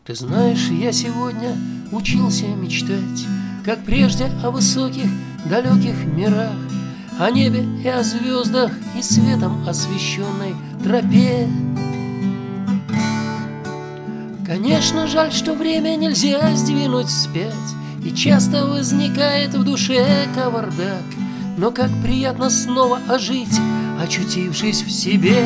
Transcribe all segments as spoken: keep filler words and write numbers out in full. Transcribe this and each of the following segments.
Ты знаешь, я сегодня учился мечтать, как прежде, о высоких, далеких мирах, о небе и о звездах, и светом освещенной тропе. Конечно, жаль, что время нельзя сдвинуть вспять, и часто возникает в душе кавардак. Но как приятно снова ожить, очутившись в себе.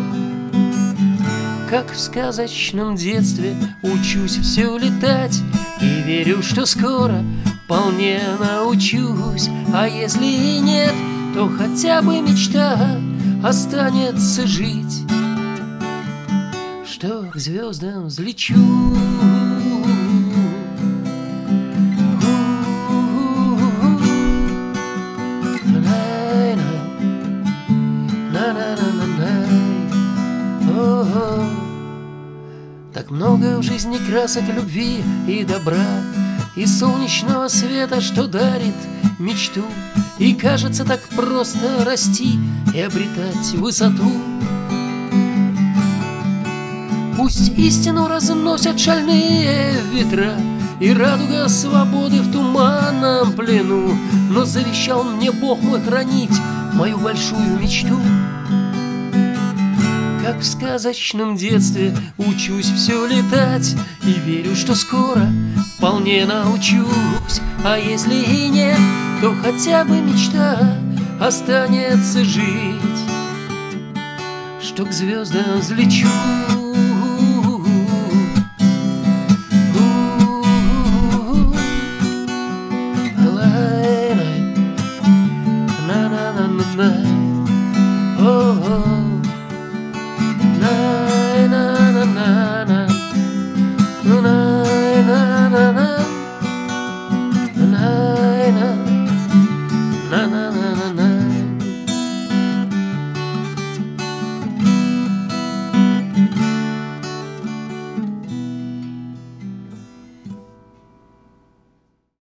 Как в сказочном детстве учусь все летать, и верю, что скоро вполне научусь. А если и нет, то хотя бы мечта останется жить, что к звездам взлечу. Так много в жизни красок, любви и добра, и солнечного света, что дарит мечту. И кажется, так просто расти и обретать высоту. Пусть истину разносят шальные ветра, и радуга свободы в туманном плену, но завещал мне Бог мой хранить мою большую мечту. Как в сказочном детстве учусь все летать, и верю, что скоро вполне научусь. А если и нет, то хотя бы мечта останется жить, что к звездам взлечу. Na